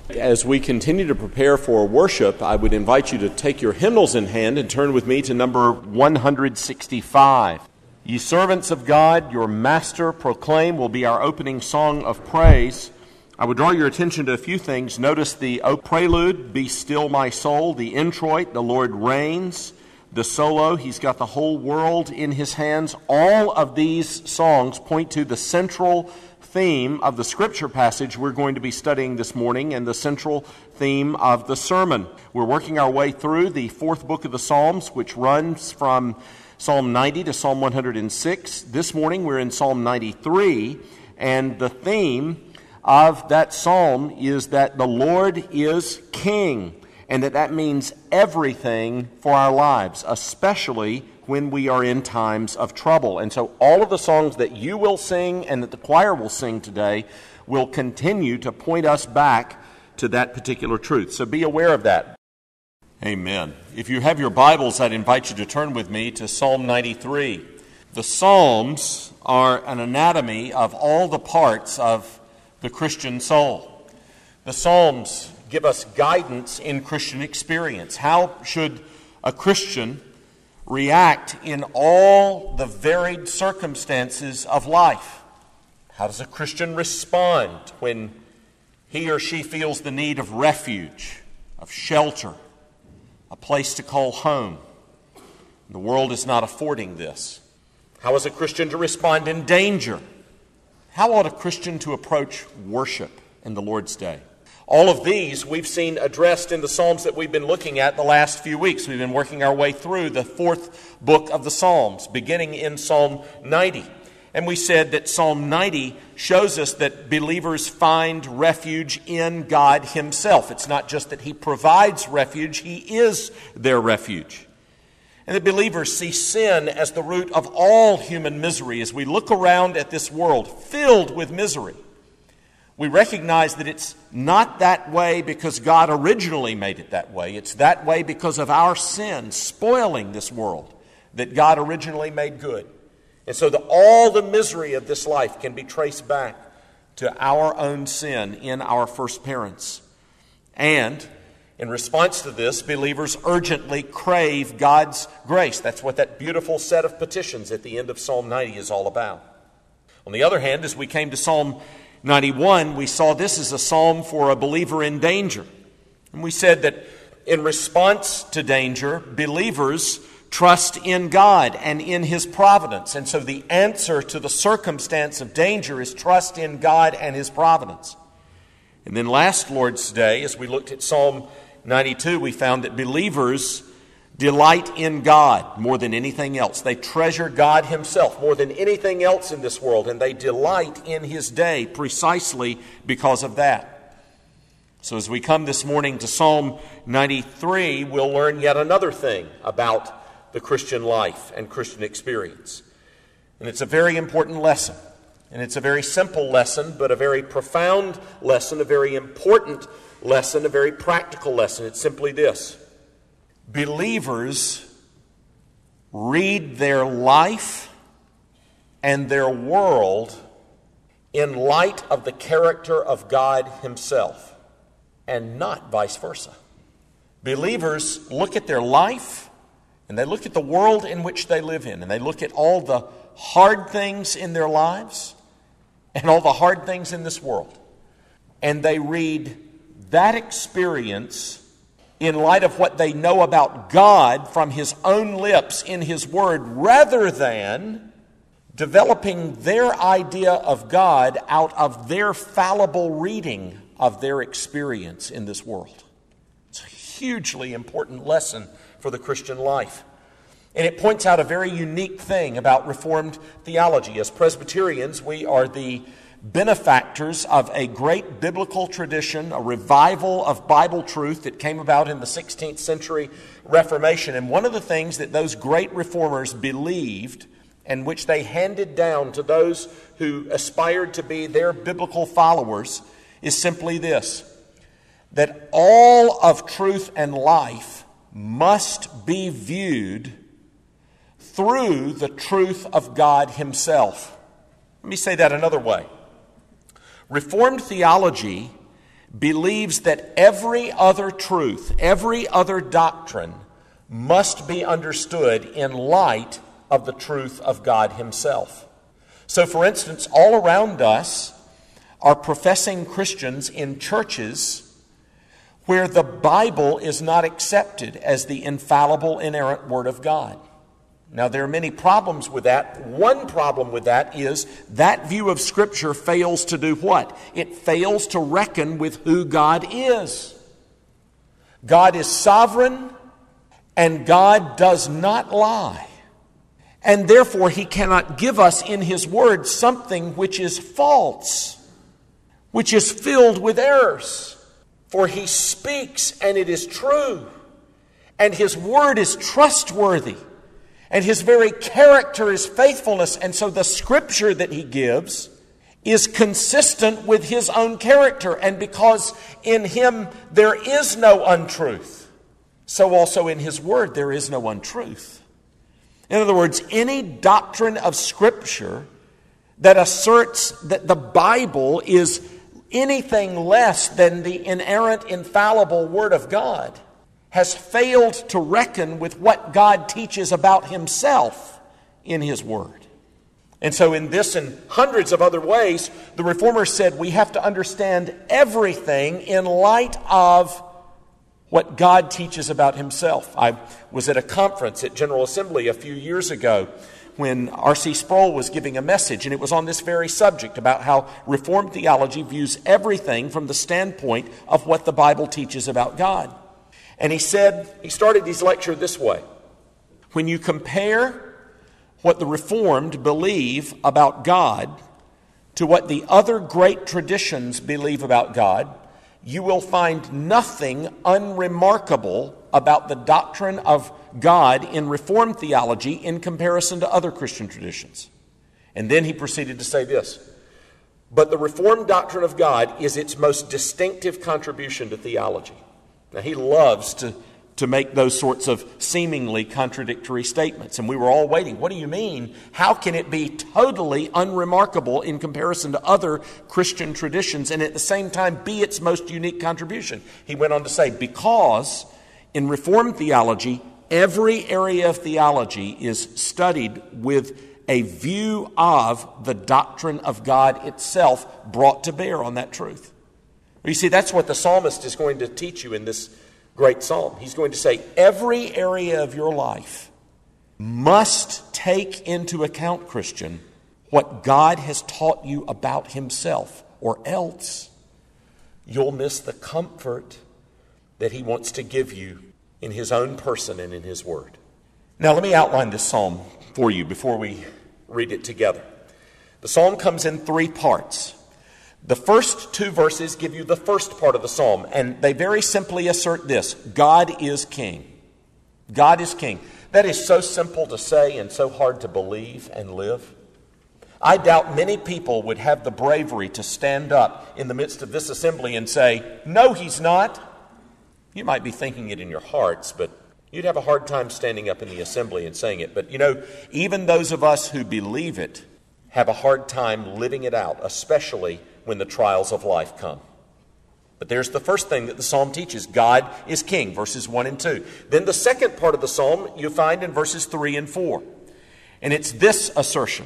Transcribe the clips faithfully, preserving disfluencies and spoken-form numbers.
As we continue to prepare for worship, I would invite you to take your hymnals in hand and turn with me to number one hundred sixty-five. Ye servants of God, your Master proclaim will be our opening song of praise. I would draw your attention to a few things. Notice the O prelude, Be Still My Soul, the introit, The Lord Reigns, the solo, He's got the whole world in His hands. All of these songs point to the central theme of the scripture passage we're going to be studying this morning and the central theme of the sermon. We're working our way through the fourth book of the Psalms, which runs from Psalm ninety to Psalm one hundred six. This morning we're in Psalm ninety-three, and the theme of that psalm is that the Lord is King, and that that means everything for our lives, especially when we are in times of trouble. And so all of the songs that you will sing and that the choir will sing today will continue to point us back to that particular truth. So be aware of that. Amen. If you have your Bibles, I'd invite you to turn with me to Psalm ninety-three. The Psalms are an anatomy of all the parts of the Christian soul. The Psalms give us guidance in Christian experience. How should a Christian react in all the varied circumstances of life? How does a Christian respond when he or she feels the need of refuge, of shelter, a place to call home? The world is not affording this. How is a Christian to respond in danger? How ought a Christian to approach worship in the Lord's Day? All of these we've seen addressed in the Psalms that we've been looking at the last few weeks. We've been working our way through the fourth book of the Psalms, beginning in Psalm ninety. And we said that Psalm ninety shows us that believers find refuge in God Himself. It's not just that He provides refuge, He is their refuge. And that believers see sin as the root of all human misery. As we look around at this world filled with misery, we recognize that it's not that way because God originally made it that way. It's that way because of our sin spoiling this world that God originally made good. And so that all the misery of this life can be traced back to our own sin in our first parents. And in response to this, believers urgently crave God's grace. That's what that beautiful set of petitions at the end of Psalm ninety is all about. On the other hand, as we came to Psalm ninety-one, we saw this as a psalm for a believer in danger. And we said that in response to danger, believers trust in God and in His providence. And so the answer to the circumstance of danger is trust in God and His providence. And then last Lord's Day, as we looked at Psalm ninety-two, we found that believers delight in God more than anything else. They treasure God Himself more than anything else in this world, and they delight in His day precisely because of that. So as we come this morning to Psalm ninety-three, we'll learn yet another thing about the Christian life and Christian experience. And it's a very important lesson. And it's a very simple lesson, but a very profound lesson, a very important lesson, a very practical lesson. It's simply this: believers read their life and their world in light of the character of God Himself, and not vice versa. Believers look at their life and they look at the world in which they live in, and they look at all the hard things in their lives and all the hard things in this world, and they read that experience in light of what they know about God from His own lips in His Word, rather than developing their idea of God out of their fallible reading of their experience in this world. It's a hugely important lesson for the Christian life. And it points out a very unique thing about Reformed theology. As Presbyterians, we are the benefactors of a great biblical tradition, a revival of Bible truth that came about in the sixteenth century Reformation. And one of the things that those great reformers believed, and which they handed down to those who aspired to be their biblical followers, is simply this: that all of truth and life must be viewed through the truth of God Himself. Let me say that another way. Reformed theology believes that every other truth, every other doctrine must be understood in light of the truth of God Himself. So, for instance, all around us are professing Christians in churches where the Bible is not accepted as the infallible, inerrant Word of God. Now, there are many problems with that. One problem with that is that view of Scripture fails to do what? It fails to reckon with who God is. God is sovereign, and God does not lie. And therefore, He cannot give us in His Word something which is false, which is filled with errors. For He speaks, and it is true. And His Word is trustworthy. And His very character is faithfulness. And so the Scripture that He gives is consistent with His own character. And because in Him there is no untruth, so also in His Word there is no untruth. In other words, any doctrine of Scripture that asserts that the Bible is anything less than the inerrant, infallible Word of God has failed to reckon with what God teaches about Himself in His Word. And so in this and hundreds of other ways, the Reformers said we have to understand everything in light of what God teaches about Himself. I was at a conference at General Assembly a few years ago when R C Sproul was giving a message, and it was on this very subject about how Reformed theology views everything from the standpoint of what the Bible teaches about God. And he said, he started his lecture this way: when you compare what the Reformed believe about God to what the other great traditions believe about God, you will find nothing unremarkable about the doctrine of God in Reformed theology in comparison to other Christian traditions. And then he proceeded to say this: but the Reformed doctrine of God is its most distinctive contribution to theology. Now, he loves to, to make those sorts of seemingly contradictory statements. And we were all waiting. What do you mean? How can it be totally unremarkable in comparison to other Christian traditions and at the same time be its most unique contribution? He went on to say, because in Reformed theology, every area of theology is studied with a view of the doctrine of God itself brought to bear on that truth. You see, that's what the psalmist is going to teach you in this great psalm. He's going to say every area of your life must take into account, Christian, what God has taught you about Himself, or else you'll miss the comfort that He wants to give you in His own person and in His Word. Now, let me outline this psalm for you before we read it together. The psalm comes in three parts. The first two verses give you the first part of the psalm, and they very simply assert this: God is King. God is King. That is so simple to say and so hard to believe and live. I doubt many people would have the bravery to stand up in the midst of this assembly and say, no, He's not. You might be thinking it in your hearts, but you'd have a hard time standing up in the assembly and saying it. But you know, even those of us who believe it have a hard time living it out, especially when the trials of life come. But there's the first thing that the psalm teaches: God is King, verses one and two. Then the second part of the psalm you find in verses three and four. And it's this assertion: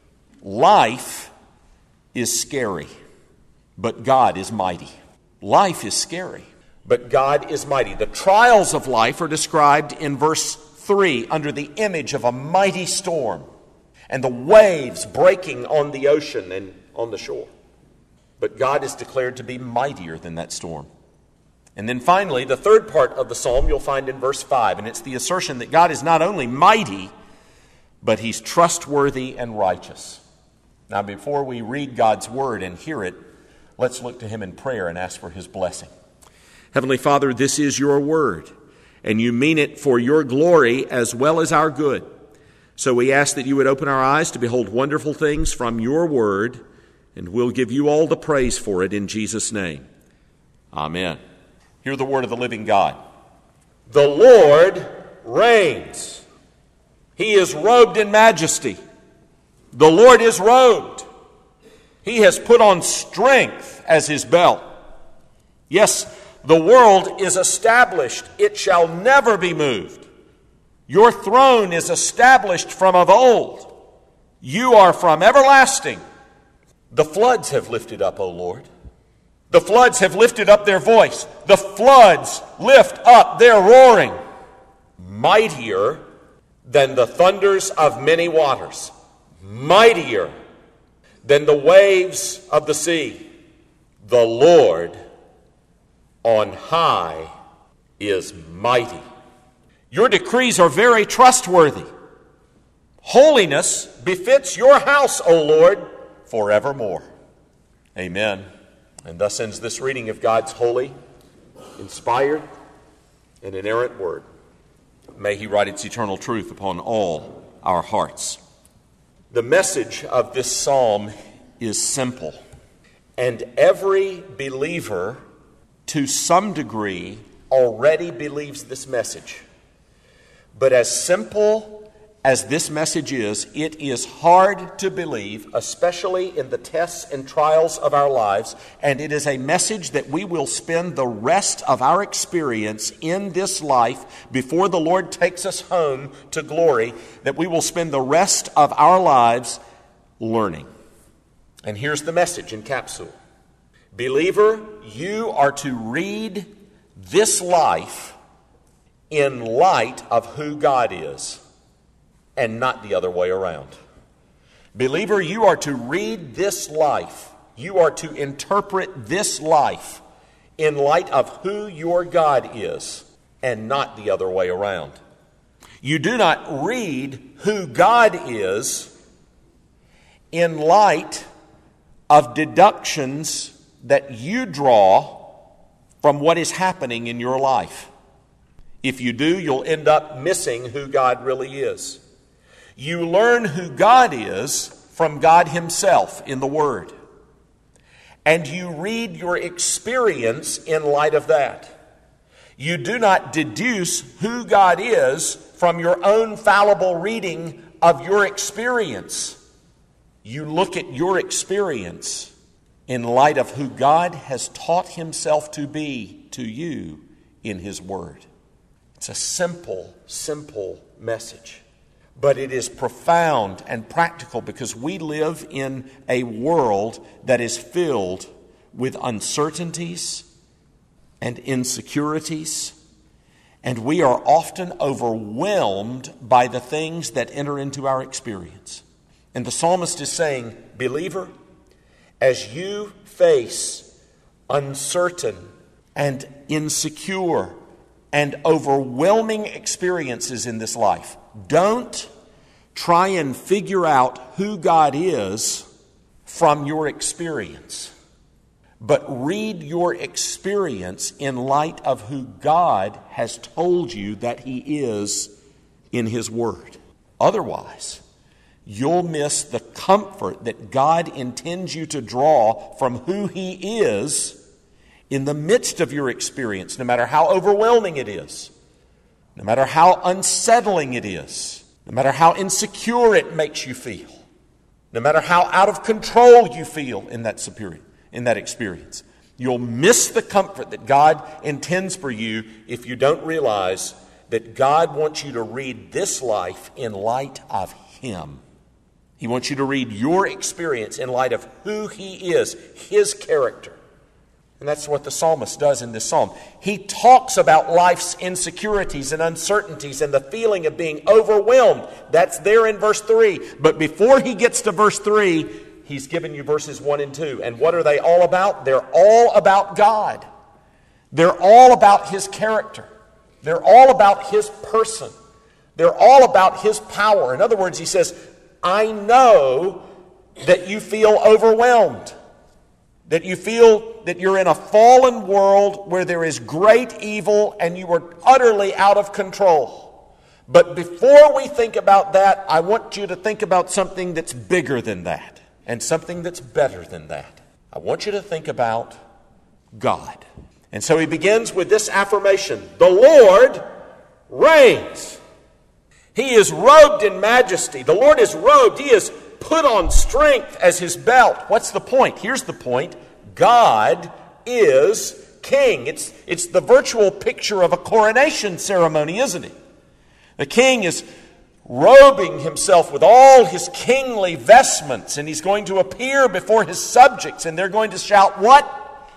life is scary, but God is mighty. Life is scary, but God is mighty. The trials of life are described in verse three under the image of a mighty storm and the waves breaking on the ocean and on the shore. But God is declared to be mightier than that storm. And then finally, the third part of the psalm you'll find in verse five, and it's the assertion that God is not only mighty, but He's trustworthy and righteous. Now, before we read God's Word and hear it, let's look to Him in prayer and ask for His blessing. Heavenly Father, this is Your Word, and You mean it for Your glory as well as our good. So we ask that You would open our eyes to behold wonderful things from Your Word, and we'll give You all the praise for it in Jesus' name. Amen. Hear the word of the living God. The Lord reigns. He is robed in majesty. The Lord is robed. He has put on strength as His belt. Yes, the world is established. It shall never be moved. Your throne is established from of old. You are from everlasting. The floods have lifted up, O Lord. The floods have lifted up their voice. The floods lift up their roaring. Mightier than the thunders of many waters. Mightier than the waves of the sea. The Lord on high is mighty. Your decrees are very trustworthy. Holiness befits your house, O Lord, forevermore. Amen. And thus ends this reading of God's holy, inspired, and inerrant word. May He write its eternal truth upon all our hearts. The message of this psalm is simple, and every believer, to some degree, already believes this message. But as simple as this message is, it is hard to believe, especially in the tests and trials of our lives, and it is a message that we will spend the rest of our experience in this life before the Lord takes us home to glory, that we will spend the rest of our lives learning. And here's the message in capsule. Believer, you are to read this life in light of who God is, and not the other way around. Believer, you are to read this life, you are to interpret this life in light of who your God is, and not the other way around. You do not read who God is in light of deductions that you draw from what is happening in your life. If you do, you'll end up missing who God really is. You learn who God is from God Himself in the Word. And you read your experience in light of that. You do not deduce who God is from your own fallible reading of your experience. You look at your experience in light of who God has taught Himself to be to you in His Word. It's a simple, simple message. But it is profound and practical because we live in a world that is filled with uncertainties and insecurities, and we are often overwhelmed by the things that enter into our experience. And the psalmist is saying, believer, as you face uncertain and insecure and overwhelming experiences in this life, don't try and figure out who God is from your experience, but read your experience in light of who God has told you that He is in His Word. Otherwise, you'll miss the comfort that God intends you to draw from who He is in the midst of your experience, no matter how overwhelming it is. No matter how unsettling it is, no matter how insecure it makes you feel, no matter how out of control you feel in that superior, in that experience, you'll miss the comfort that God intends for you if you don't realize that God wants you to read this life in light of Him. He wants you to read your experience in light of who He is, His character. And that's what the psalmist does in this psalm. He talks about life's insecurities and uncertainties and the feeling of being overwhelmed. That's there in verse three. But before he gets to verse three, he's given you verses one and two. And what are they all about? They're all about God. They're all about His character. They're all about His person. They're all about His power. In other words, he says, I know that you feel overwhelmed. That you feel that you're in a fallen world where there is great evil and you are utterly out of control. But before we think about that, I want you to think about something that's bigger than that and something that's better than that. I want you to think about God. And so he begins with this affirmation: the Lord reigns. He is robed in majesty. The Lord is robed. He is put on strength as His belt. What's the point? Here's the point. God is king. It's, it's the virtual picture of a coronation ceremony, isn't it? The king is robing himself with all his kingly vestments, and he's going to appear before his subjects, and they're going to shout, what?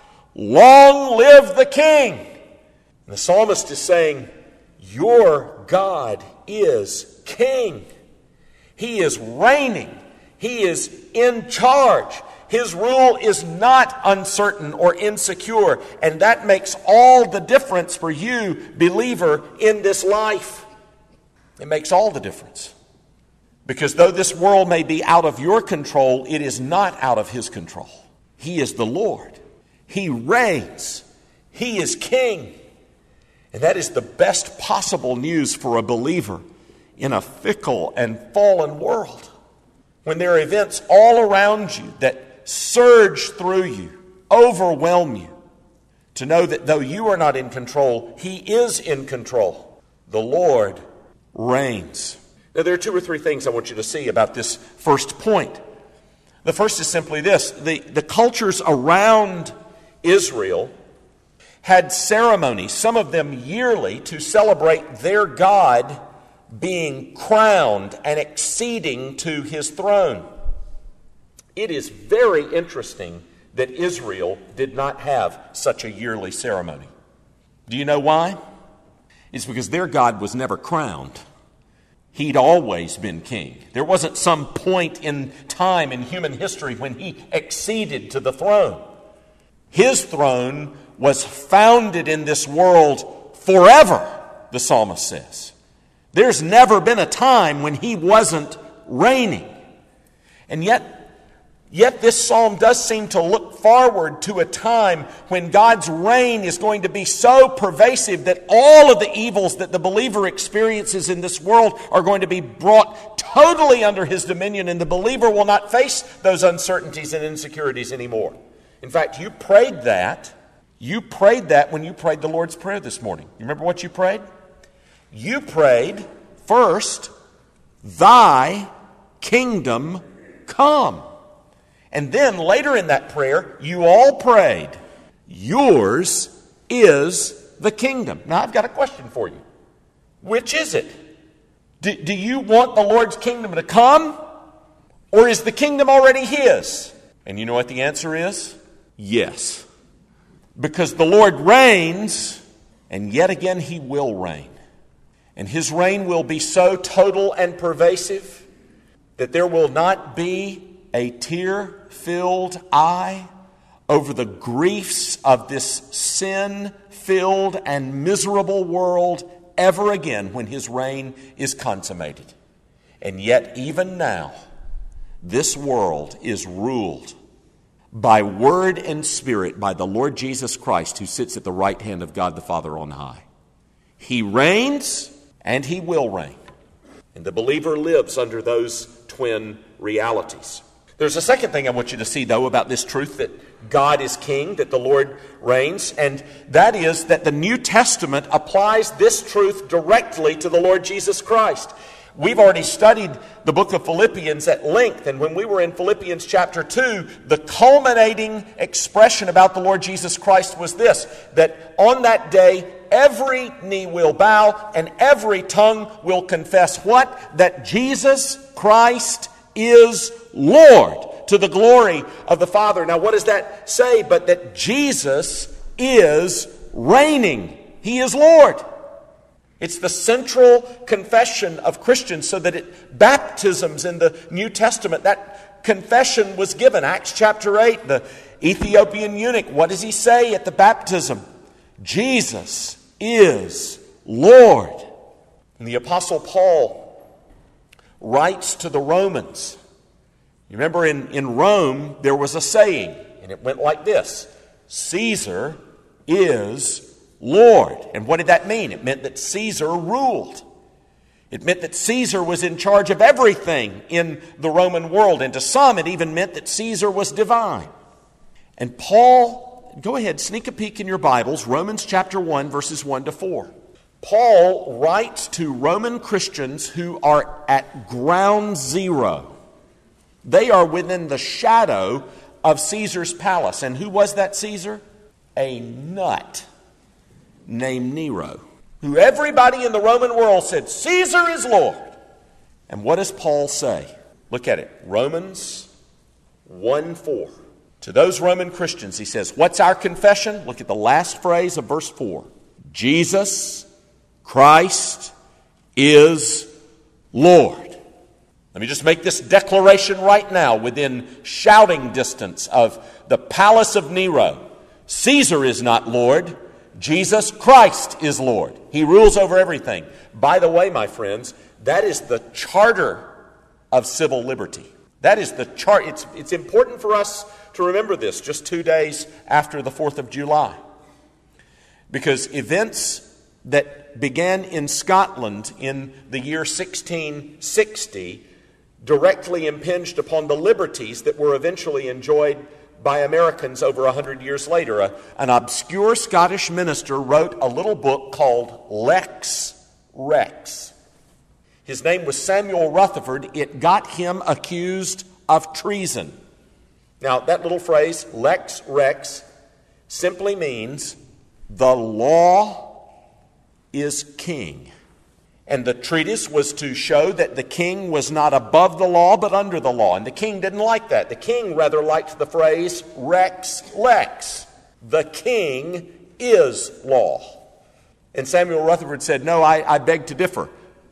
Long live the king! And the psalmist is saying, your God is king. He is reigning. He is in charge. His rule is not uncertain or insecure, and that makes all the difference for you, believer, in this life. It makes all the difference. Because though this world may be out of your control, it is not out of His control. He is the Lord. He reigns. He is king. And that is the best possible news for a believer in a fickle and fallen world. When there are events all around you that surge through you, overwhelm you, to know that though you are not in control, He is in control. The Lord reigns. Now, there are two or three things I want you to see about this first point. The first is simply this. The, the cultures around Israel had ceremonies, some of them yearly, to celebrate their God being crowned and acceding to His throne. It is very interesting that Israel did not have such a yearly ceremony. Do you know why? It's because their God was never crowned. He'd always been king. There wasn't some point in time in human history when He acceded to the throne. His throne was founded in this world forever, the psalmist says. There's never been a time when He wasn't reigning. And yet, Yet this psalm does seem to look forward to a time when God's reign is going to be so pervasive that all of the evils that the believer experiences in this world are going to be brought totally under His dominion, and the believer will not face those uncertainties and insecurities anymore. In fact, you prayed that. You prayed that when you prayed the Lord's Prayer this morning. You remember what you prayed? You prayed, first, Thy kingdom come. And then later in that prayer, you all prayed, yours is the kingdom. Now, I've got a question for you. Which is it? Do, do you want the Lord's kingdom to come? Or is the kingdom already His? And you know what the answer is? Yes. Because the Lord reigns, and yet again He will reign. And His reign will be so total and pervasive that there will not be a tear-filled eye over the griefs of this sin-filled and miserable world ever again when His reign is consummated. And yet, even now, this world is ruled by word and spirit by the Lord Jesus Christ, who sits at the right hand of God the Father on high. He reigns, and He will reign. And the believer lives under those twin realities. There's a second thing I want you to see, though, about this truth that God is king, that the Lord reigns, and that is that the New Testament applies this truth directly to the Lord Jesus Christ. We've already studied the book of Philippians at length, and when we were in Philippians chapter two, the culminating expression about the Lord Jesus Christ was this, that on that day, every knee will bow and every tongue will confess what? That Jesus Christ is Lord, to the glory of the Father. Now, what does that say? But that Jesus is reigning. He is Lord. It's the central confession of Christians, so that at baptisms in the New Testament, that confession was given. Acts chapter eight, the Ethiopian eunuch, what does he say at the baptism? Jesus is Lord. And the Apostle Paul writes to the Romans. You remember in, in Rome, there was a saying, and it went like this: Caesar is Lord. And what did that mean? It meant that Caesar ruled. It meant that Caesar was in charge of everything in the Roman world. And to some, it even meant that Caesar was divine. And Paul, go ahead, sneak a peek in your Bibles, Romans chapter one, verses one to four. Paul writes to Roman Christians who are at ground zero. They are within the shadow of Caesar's palace. And who was that Caesar? a nut named Nero, who everybody in the Roman world said, Caesar is Lord. And what does Paul say? Look at it. Romans one four. To those Roman Christians, he says, what's our confession? Look at the last phrase of verse four. Jesus Christ is Lord. Let me just make this declaration right now within shouting distance of the palace of Nero. Caesar is not Lord. Jesus Christ is Lord. He rules over everything. By the way, my friends, that is the charter of civil liberty. That is the chart. It's, it's important for us to remember this just two days after the fourth of July. Because events that began in Scotland in the year sixteen sixty directly impinged upon the liberties that were eventually enjoyed by Americans over a hundred years later. A, an obscure Scottish minister wrote a little book called Lex Rex. His name was Samuel Rutherford. It got him accused of treason. Now, that little phrase, Lex Rex, simply means the law is king. And the treatise was to show that the king was not above the law, but under the law. And the king didn't like that. The king rather liked the phrase Rex Lex. The king is law. And Samuel Rutherford said, no, I, I beg to differ.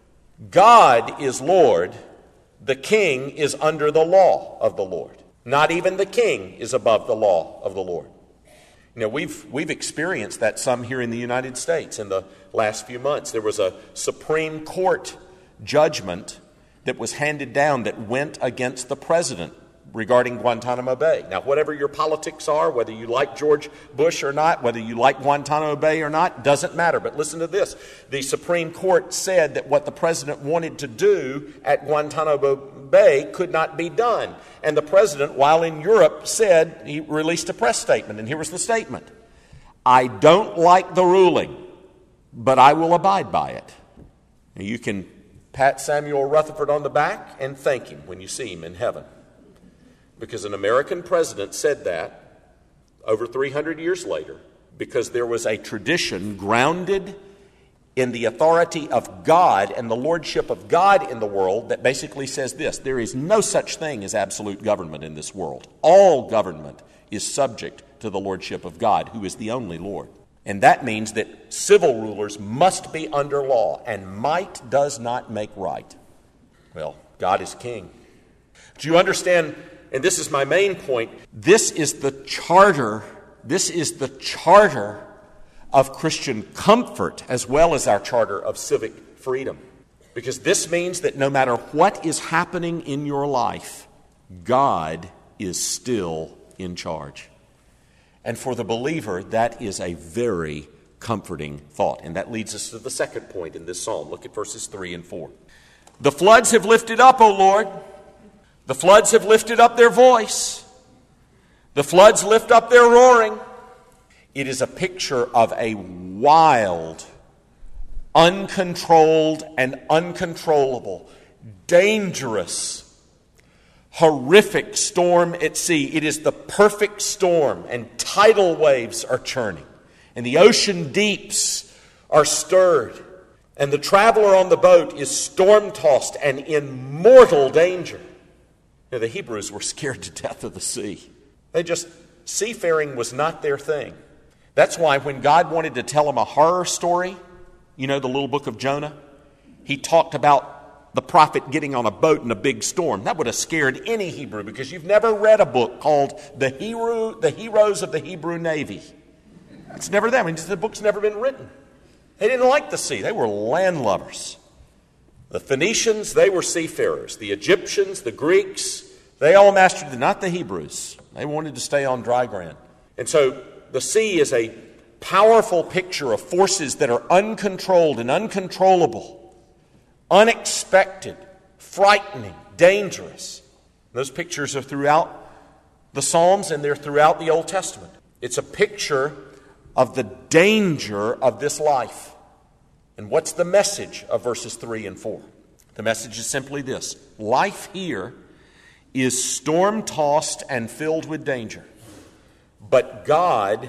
God is Lord. The king is under the law of the Lord. Not even the king is above the law of the Lord. You know, we've we've experienced that some here in the United States in the last few months. There was a Supreme Court judgment that was handed down that went against the president regarding Guantanamo Bay. Now, whatever your politics are, whether you like George Bush or not, whether you like Guantanamo Bay or not, doesn't matter. But listen to this. The Supreme Court said that what the president wanted to do at Guantanamo Bay could not be done. And the president, while in Europe, said, he released a press statement, and here was the statement. I don't like the ruling, but I will abide by it. Now, you can pat Samuel Rutherford on the back and thank him when you see him in heaven. Because an American president said that over three hundred years later, because there was a tradition grounded in the authority of God and the lordship of God in the world that basically says this: there is no such thing as absolute government in this world. All government is subject to the lordship of God, who is the only Lord. And that means that civil rulers must be under law, and might does not make right. Well, God is king. Do you understand? And this is my main point. This is the charter, this is the charter of Christian comfort as well as our charter of civic freedom. Because this means that no matter what is happening in your life, God is still in charge. And for the believer, that is a very comforting thought. And that leads us to the second point in this psalm. Look at verses three and four. The floods have lifted up, O Lord. The floods have lifted up their voice. The floods lift up their roaring. It is a picture of a wild, uncontrolled and uncontrollable, dangerous, horrific storm at sea. It is the perfect storm, and tidal waves are churning, and the ocean deeps are stirred, and the traveler on the boat is storm-tossed and in mortal danger. You know, the Hebrews were scared to death of the sea. They just, seafaring was not their thing. That's why when God wanted to tell them a horror story, you know, the little book of Jonah, he talked about the prophet getting on a boat in a big storm. That would have scared any Hebrew, because you've never read a book called The Hero, The Heroes of the Hebrew Navy. It's never them. I mean, the book's never been written. They didn't like the sea. They were landlubbers. The Phoenicians, they were seafarers. The Egyptians, the Greeks, they all mastered it, not the Hebrews. They wanted to stay on dry ground. And so the sea is a powerful picture of forces that are uncontrolled and uncontrollable, unexpected, frightening, dangerous. And those pictures are throughout the Psalms, and they're throughout the Old Testament. It's a picture of the danger of this life. And what's the message of verses three and four? The message is simply this: life here is storm-tossed and filled with danger. But God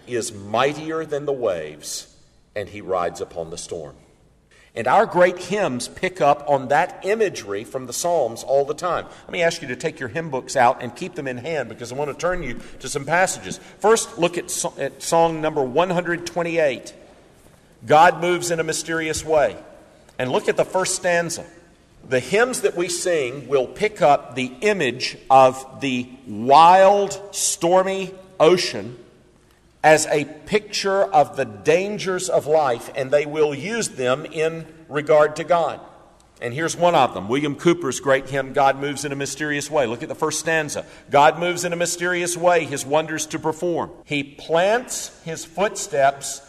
is mightier than the waves, and he rides upon the storm. And our great hymns pick up on that imagery from the Psalms all the time. Let me ask you to take your hymn books out and keep them in hand, because I want to turn you to some passages. First, look at, so- at song number one hundred twenty-eight. God moves in a mysterious way. And look at the first stanza. The hymns that we sing will pick up the image of the wild, stormy ocean as a picture of the dangers of life, and they will use them in regard to God. And here's one of them, William Cooper's great hymn, God Moves in a Mysterious Way. Look at the first stanza. God moves in a mysterious way, his wonders to perform. He plants his footsteps